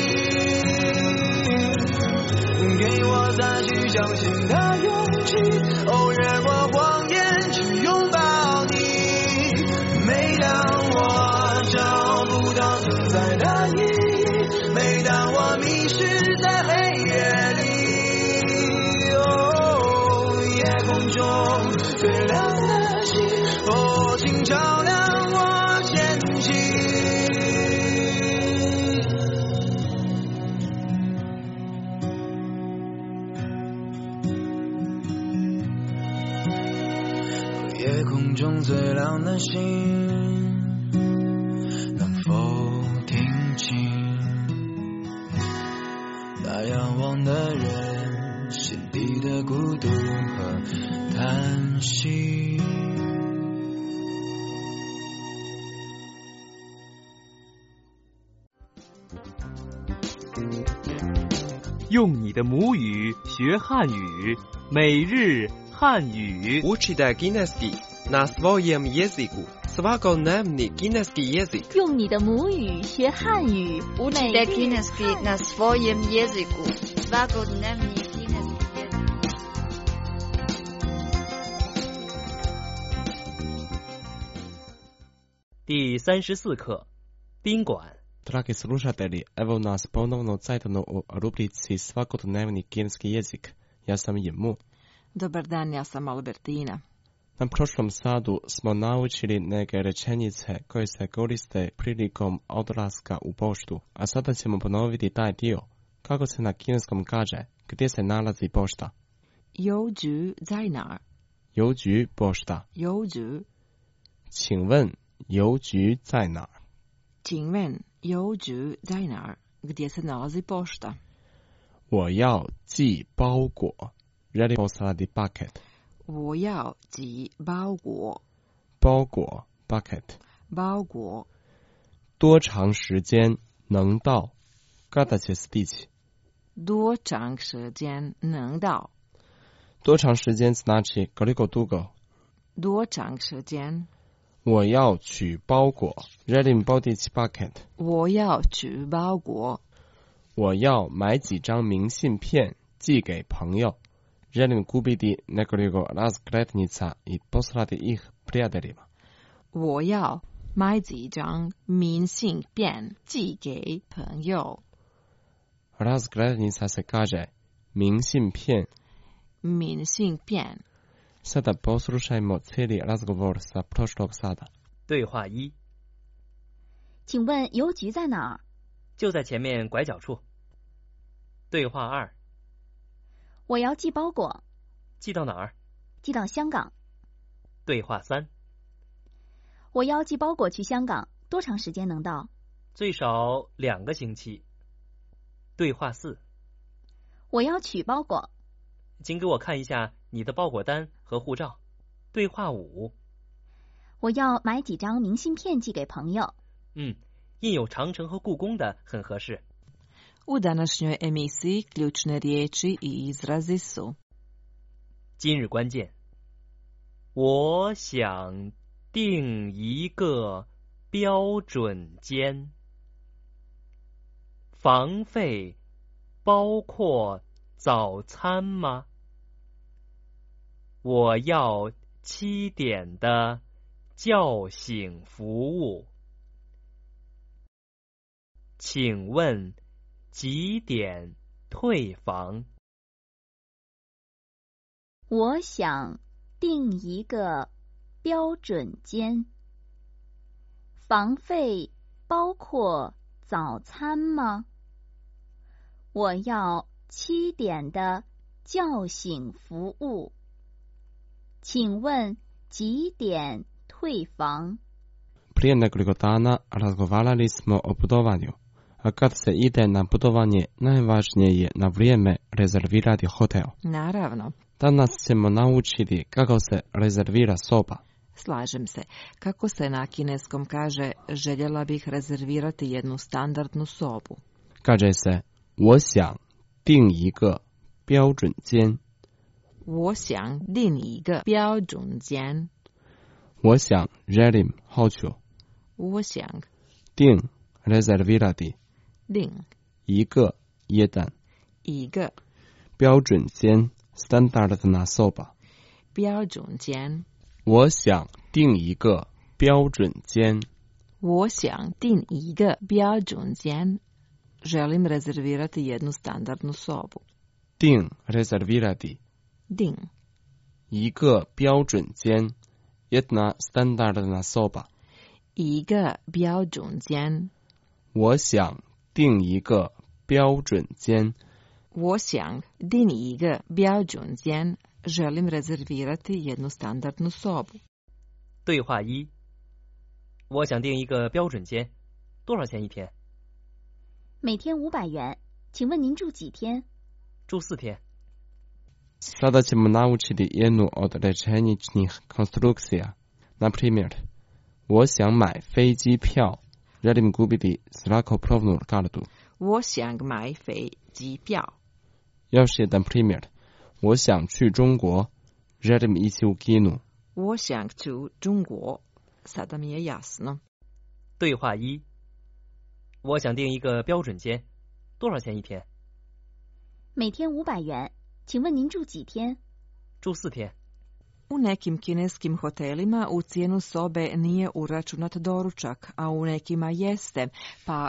给我再去相信的勇气，哦，越过谎言去拥抱你。每当我找不到存在的意义，每当我迷失在黑夜里，哦，夜空中最亮的星，哦，请照亮我前行。夜空中最亮的星，能否听清那仰望的人心底的孤独和叹息？ 用你的母语学汉语，每日汉语。 Učite kineski na svojem jeziku. Svakodnevni kineski jezik. 用你的母语学汉语， Učite kineski na svojem jeziku. Svakodnevni kineski jezik. 第三十四课，宾馆。 Dragi slušatelji, evo nas ponovno zajedno u rubrici Svakodnevni kineski jezik. Ja sam Jemu. Dobar dan, ja sam Albertina. Na prošlom sadu smo naučili neke rečenice koje se koriste prilikom odlaska u poštu, a sada ćemo ponoviti taj dio. Kako se na kineskom kaže, gdje se nalazi pošta? 邮局在哪儿？ 邮局 pošta. 邮局。 请问邮局在哪儿？ 请问邮局在哪儿？ Gdje se nalazi pošta? 我要寄包裹。Želim poslati paket. 我要寄包裹。 包裹 paket. 包裹。 多长时间能到？ Kada će stići? 多长时间能到？ 多长时间 znači koliko dugo? 多长时间？ 我要取包裹。Želim podići paket. 我要取包裹。 我要买几张明信片寄给朋友。Želim kupiti nekoliko razglednica i poslati ih prijateljima. 我要买几张明信片寄给朋友。 Razglednica se kaže 明信片。 明信片。 Sada poslušajmo cijeli razgovor sa prošlog sada. 对话一。 请问邮局在哪儿？ 就在前面拐角处。对话二。 我要寄包裹。 寄到哪儿？ 寄到香港。 对话三。 我要寄包裹去香港，多长时间能到？ 最少两个星期。对话四。 我要取包裹。 请给我看一下你的包裹单和护照。对话五。 我要买几张明信片寄给朋友。 嗯，印有长城和故宫的很合适。 U današnjoj emisiji ključne riječi i izrazi su 今日关键。我想订一个标准间。房费包括早餐吗？我要七点的叫醒服务。请问几点退房？ 我想订一个标准间。房费包括早餐吗？我要七点的叫醒服务。请问几点退房？ Prije nekoliko dana razgovarali smo o putovanju. A kad se ide na putovanje, najvažnije je na vrijeme rezervirati hotel. Naravno. Danas ćemo naučiti kako se rezervira soba. Slažem se. Kako se na kineskom kaže, željela bih rezervirati jednu standardnu sobu. Kaže se, 我想订一个标准间。 我想订一个标准间。 我想 želim, hoću. 我想订 rezervirati. 订一个 jedan. 一个标准间 standardna soba. 标准间。 我想订一个标准间。 我想订一个标准间。Želim rezervirati jednu standardnu sobu. 订 rezervirati. 订一个标准间 jedna standardna soba. 一个标准间。 我想订一个标准间。 我想订一个标准间。Želim rezervirati jednu standardnu sobu. 对话一。我想订一个标准间，多少钱一天？ 每天五百元。请问您住几天？ 住四天。 Sada ćemo naučiti jednu od rečeničnih konstrukcija. Na primjer, 我想买飞机票。Želim kupiti zrakoplovnu kartu. 我想买飞机票。 Još jedan primjer. 我想去中国。Želim ići u Kinu. 我想去中国。Sada mi je jasno. 对话一。我想订一个标准间，多少钱一天？ 每天五百元。请问您住几天？ 住四天。 U nekim kineskim hotelima u cijenu sobe nije uračunat doručak, a u nekima jeste, pa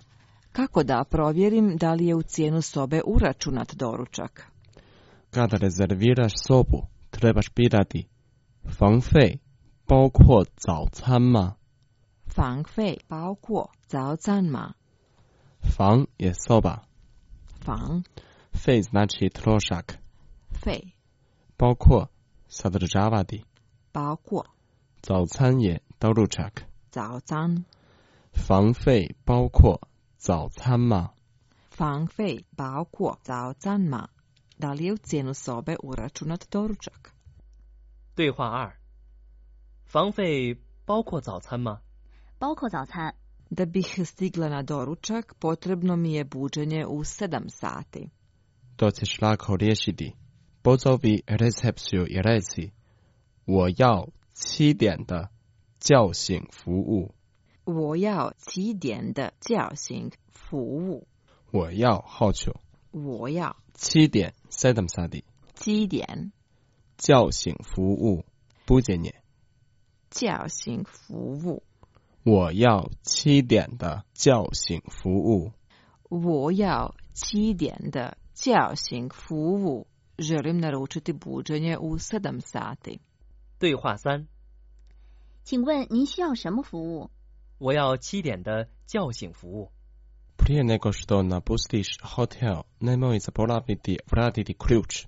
kako da provjerim da li je u cijenu sobe uračunat doručak? Kada rezerviraš sobu, trebaš pitati 房费包括早餐吗? 房费包括早餐吗? 房 je soba. 房费 znači trošak. 费包括 sadržavati. 包括早餐 je doručak. 早餐房费包括早餐吗? 房费包括早餐吗? Da li je u cijenu sobe uračunat doručak? 对话二，房费包括早餐吗？ 包括早餐。 Da bih stigla na doručak, potrebno mi je buđenje u sedam sati. To ćeš lako riješiti. Pozovi recepciju i reci 我要七点的叫醒服务。 我要七点的叫醒服务。 我要好久。 我要七点 sedam sati。 七点叫醒服务 buđenje。 叫醒服务。 我要七点的叫醒服务。 我要七点的叫醒服务。Želim naručiti buđenje u sedam sati. 对话三， 请问您需要什么服务？ 我要七点的叫醒服务。 Prije nego što napustiš hotel, nemoj zaboraviti vratiti ključ.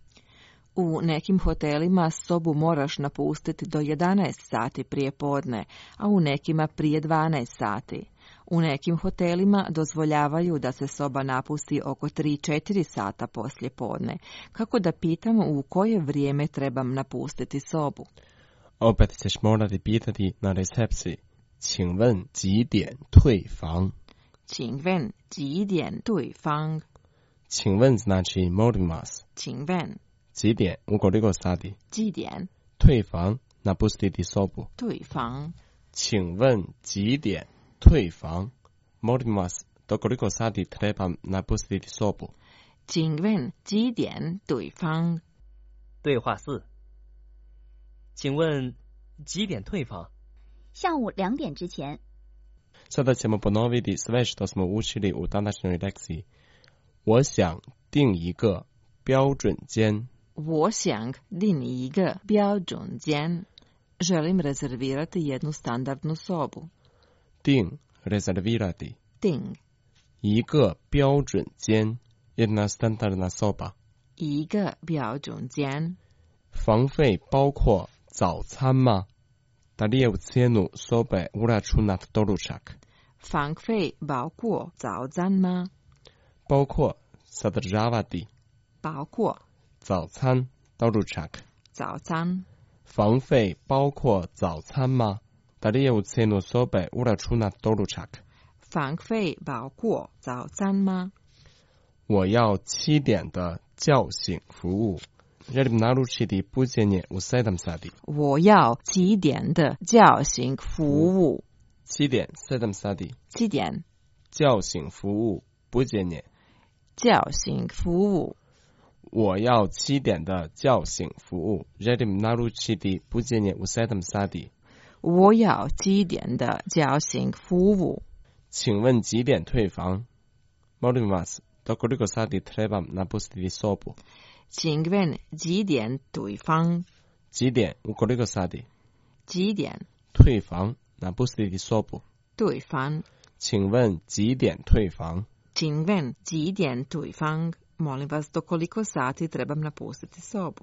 U nekim hotelima sobu moraš napustiti do jedanaest sati prije podne, a u nekima prije dvanaest sati. U nekim hotelima dozvoljavaju da se soba napusti oko tri četiri sata poslije podne. Kako da pitam u koje vrijeme trebam napustiti sobu? Opet ćeš morati pitati na recepciji. 请问几点退房? 请问几点退房? 请问 znači molim vas. 请问几点 u koliko sati? 几点退房 napustiti sobu. 退房请问几点退房 molim vas do koliko sati trebam napustiti sobu. 请问几点退房? 对话四，请问几点退房？ 下午两点之前。 Sada ćemo ponoviti sve što smo učili u današnjoj lekciji. 我想订一个标准间。 我想订一个标准间。Želim rezervirati jednu standardnu sobu. 订 rezervirati. 订一个标准间 jedna standardna soba. 一个标准间。 房费包括早餐吗? Da li je u cijenu sobe uračunat doručak? 房费包括早餐吗？ 包括 sadržavati. 包括早餐 doručak. 早餐。 房费包括早餐吗? Da li je u cijenu sobe uračunat doručak? 房费包括早餐吗？ 我要七点的叫醒服务。Želim naručiti buđenje u sedam sati. 我要七点的叫醒服务。 七点 sedam sati. 七点叫醒服务 buđenje. 叫醒服务。 我要七点的叫醒服务。Želim naručiti buđenje u sedam sati. 我要七点的叫醒服务。 请问几点退房? Molim vas, do koliko sati trebam napustiti sobu? 请问几点退房？ 几点 u koliko sati? 几点退房 napustiti sobu. 退房。 请问几点退房？ 请问几点退房？ Molim vas, do koliko sati trebam napustiti sobu?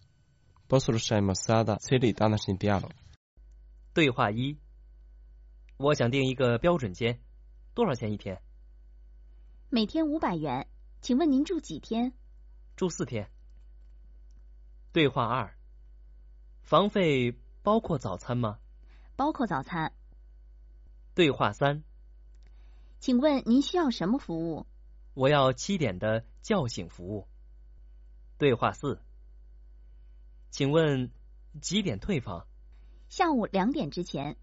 Poslušajmo sada cijeli današnji dijalog. 对话一，我想订一个标准间，多少钱一天？ 每天五百元，请问您住几天？ 住四天。对话二，房费包括早餐吗？ 包括早餐。 对话三， 请问您需要什么服务？ 我要七点的叫醒服务。对话四，请问几点退房？ 下午两点之前。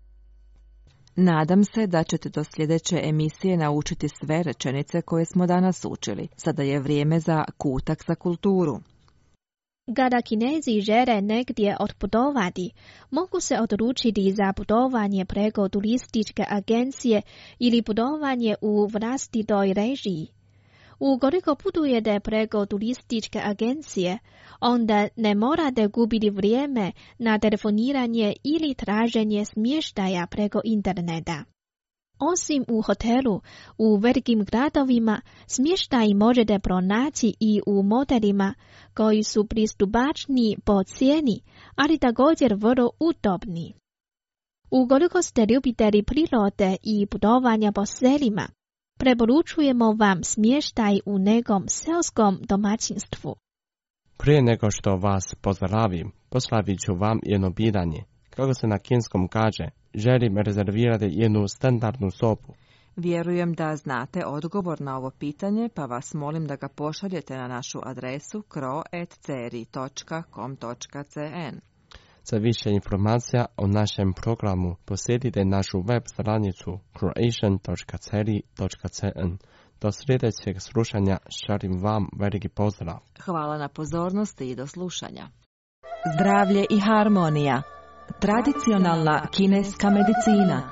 Nadam se da ćete do sljedeće emisije naučiti sve rečenice koje smo danas učili. Sada je vrijeme za kutak za kulturu. Kada Kinezi žele negdje otputovati, mogu se odlučiti za putovanje preko turističke agencije ili putovanje u vlastitoj režiji. Ukoliko putujete preko turističke agencije, onda ne morate gubiti vrijeme na telefoniranje ili traženje smještaja preko interneta. Osim u hotelu, u velikim gradovima smještaj možete pronaći i u motelima koji su pristupačni po cijeni, ali također vrlo udobni. Ukoliko ste ljubitelji prirode i putovanja po selima, preporučujemo vam smještaj u nekom selskom domaćinstvu. Prije nego što vas pozdravim, postavit ću vam jedno pitanje. Kako se na kineskom kaže, želim rezervirati jednu standardnu sobu. Vjerujem da znate odgovor na ovo pitanje, pa vas molim da ga pošaljete na našu adresu kro at ceri točka com točka cn. Za više informacija o našem programu posjetite našu web stranicu croatian točka ceri točka cn. Do sljedećeg slušanja želim vam veliki pozdrav. Hvala na pozornosti i do slušanja. Zdravlje i harmonija. Tradicionalna kineska medicina.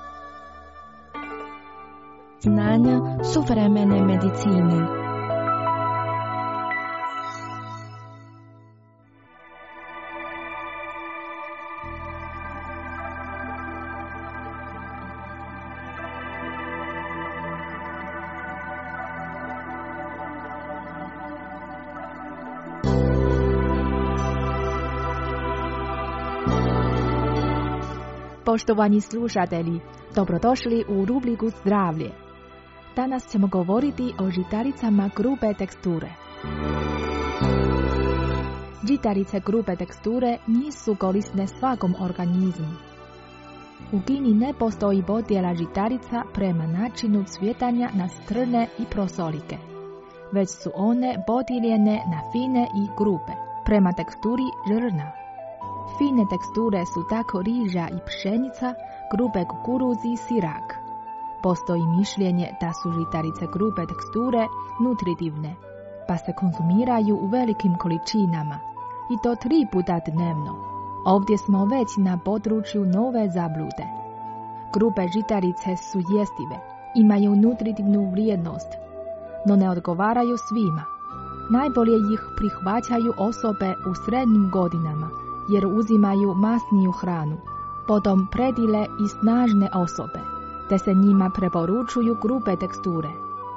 Znanja suvremene medicine. Poštovani slušatelji, dobrodošli u rubriku Zdravlje. Danas ćemo govoriti o žitaricama grube teksture. Žitarice grube teksture nisu korisne svakom organizmu. U Kini ne postoji podjela žitarica prema načinu cvjetanja na strne i prosolike, već su one podijeljene na fine i grube, prema teksturi žrna. Fine teksture su tako riža i pšenica, grube kukuruzi i sirak. Postoji mišljenje da su žitarice grube teksture nutritivne, pa se konzumiraju u velikim količinama, i to tri puta dnevno. Ovdje smo već na području nove zablude. Grube žitarice su jestive, imaju nutritivnu vrijednost, no ne odgovaraju svima. Najbolje ih prihvaćaju osobe u srednjim godinama, jer uzimaju masniju hranu, potom predile i snažne osobe, te se njima preporučuju grube teksture.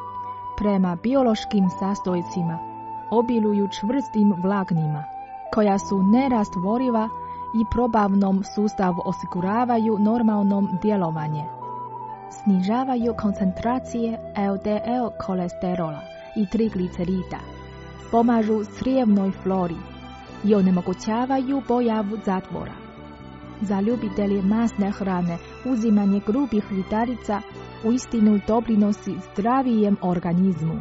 Prema biološkim sastojcima obiluju čvrstim vlaknima, koja su nerastvoriva i probavnom sustavu osiguravaju normalnom djelovanje. Snižavaju koncentracije el de el kolesterola i triglicerida, pomažu crijevnoj flori i onemogućavaju pojavu zatvora. Za ljubitelje masne hrane uzimanje grubih žitarica uistinu doprinosi zdravijem organizmu.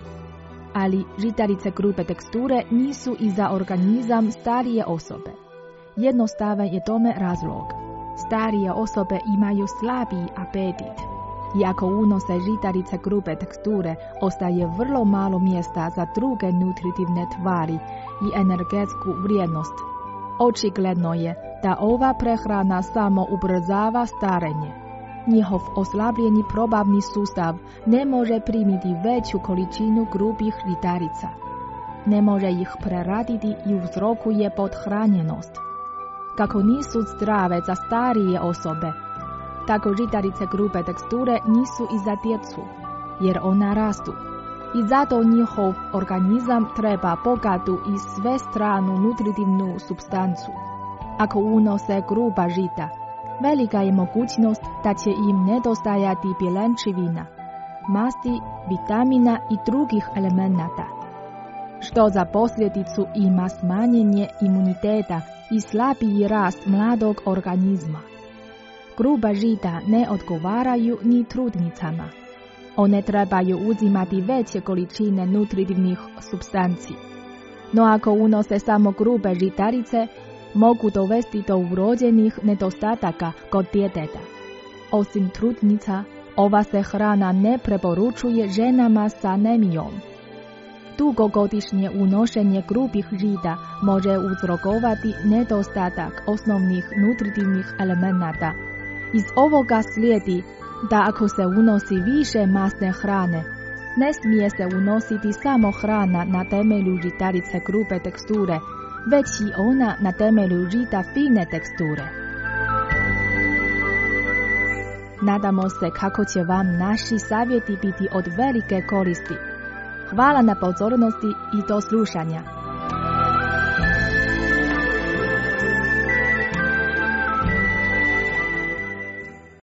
Ali žitarice grube teksture nisu i za organizam starije osobe. Jednostavan je tome razlog. Starije osobe imaju slabiji apetit. I ako unose žitarice grube teksture, ostaje vrlo malo mjesta za druge nutritivne tvari i energetsku vrijednost. Očigledno je da ova prehrana samo ubrzava starenje. Njihov oslabljeni probavni sustav ne može primiti veću količinu grubih žitarica. Ne može ih preraditi i uzrokuje pothranjenost. Kako nisu zdrave za starije osobe, tako žitarice grube teksture nisu i za djecu, jer ona rastu. I zato njihov organizam treba bogatu i svestranu nutritivnu supstancu. Ako unose gruba žita, velika je mogućnost da će im nedostajati bjelenčevina, masti, vitamina i drugih elemenata, što za posljedicu ima smanjenje imuniteta i slabiji rast mladog organizma. Gruba žita ne odgovaraju ni trudnicama. One trebaju uzimati veće količine nutritivnih supstanci. No ako unose samo grube žitarice, mogu dovesti do urođenih nedostataka kod djeteta. Osim trudnica, ova se hrana ne preporučuje ženama sa anemijom. Dugogodišnje unošenje grubih žita može uzrokovati nedostatak osnovnih nutritivnih elemenata. Iz ovoga slijedi da ako se unosi više masne hrane, ne smije se unositi samo hrana na temelju žitarice grube teksture, već i ona na temelju žita fine teksture. Nadamo se kako će vam naši savjeti biti od velike koristi. Hvala na pozornosti i do slušanja.